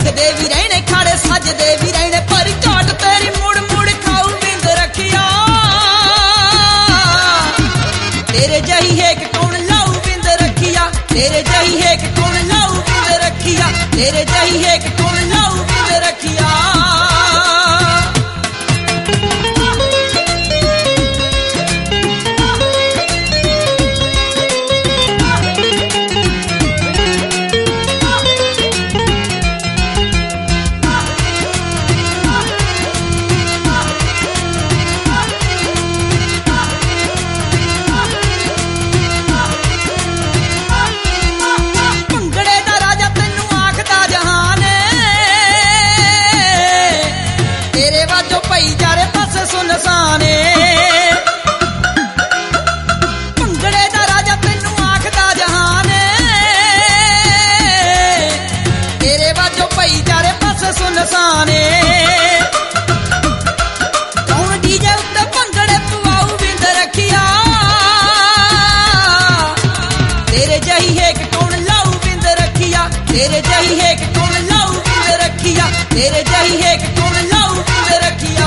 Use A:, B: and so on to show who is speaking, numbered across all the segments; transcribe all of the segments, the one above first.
A: रखदे भी रहने खाड़े सजदे भी रहने पर झट तेरी मुड़ मुड़ खाऊ बिंद रखिया तेरे जही है कि कौन लाऊ बिंद रखिया तेरे जही है कि कौन लाऊ बिंद रखिया तेरे जही है कि कौन लाऊ बिंद रखिया सुनसाने भंगड़े दा राजा तेनू आखदा जहान तेरे वाजो पई चारे पासे सुनसाने कौन डीजे उत्ते भंगड़े पवाऊ बिंद रखिया तेरे जही है कि कौन लाऊ बिंद रखिया तेरे जही है कि कौन लाऊ बिंद रखिया तेरे जही है कि कौन लाऊ बिंद रखिया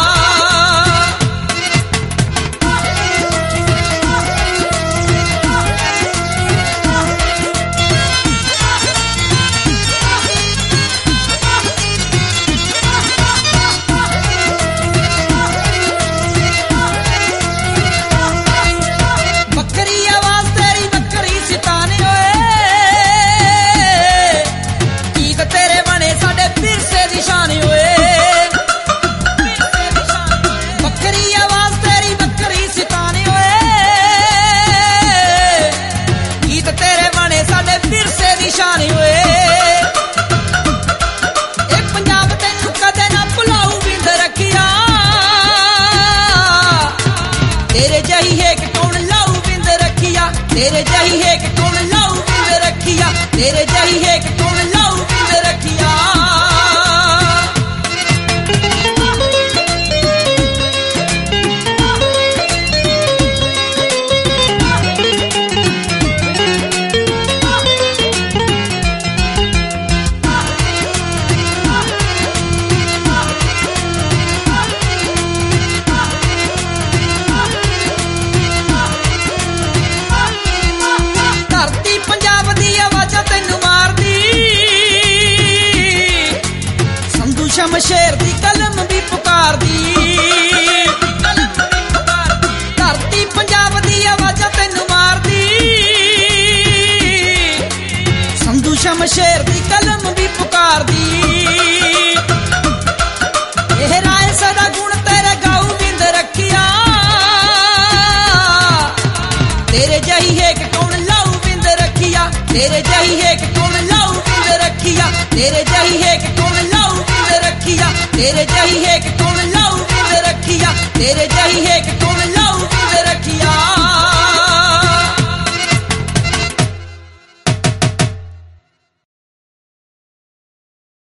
A: तेरे जही है कि कौन लाऊ बिंद रखिया तेरे जही है कि कौन लाऊ बिंद रखिया तेरे जही है कि कौन लाऊ बिंद रखिया शमशेर दी कलम भी पुकार दी धरती पंजाब दी आवाज़ तेनू मार दी संधू शमशेर दी कलम भी पुकार दी एह राय सदा गुण तेरे गाऊ बिंद रखिया तेरे जही है कि कौन लाऊ बिंद रखिया तेरे जही है कि कौन लाऊ बिंद रखिया तेरे जही है कि कौन लाऊ बिंद रखिया तेरे जही है कि कौन लाऊ बिंद रखिया तेरे